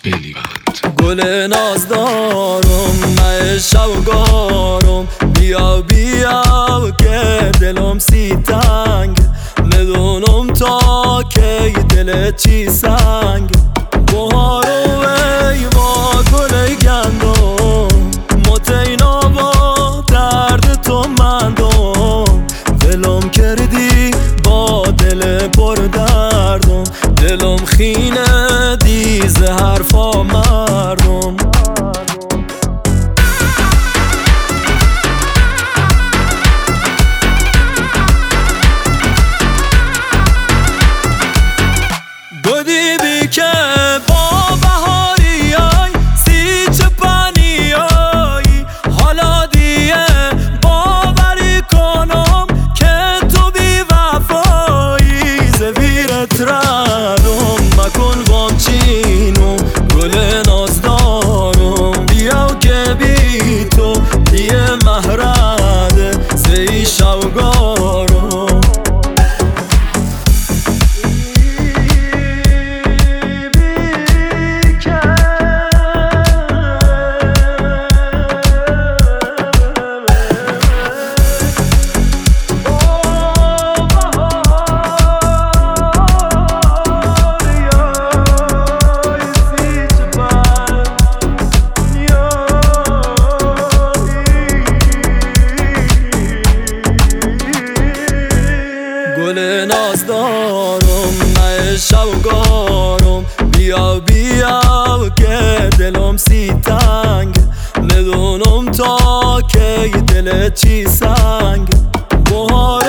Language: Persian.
خیلی بند. گل نازدارم من شوگارم، بیا بیا که دلم سی تنگ، ندونم تا کی دلت چی سنگ. بهارو ای با گل گندم، متینا با درد تو مندم، دلم کردی با دل پر دردم، دلم خینه دیز حرفا مردم. گودی بی که با بهاریای سی چپانیایی، حالا دیگه باوری کنم که تو بی وفایی، زویرت ردم مکن وامچینو گل نازدارم، بیا که بی تو دیگه مهرده زی شوگارم. گل نازدارم من شوگارم، بیا بیا که دلم سی تنگ، ندونم تا کی دلت چی سنگ. بهار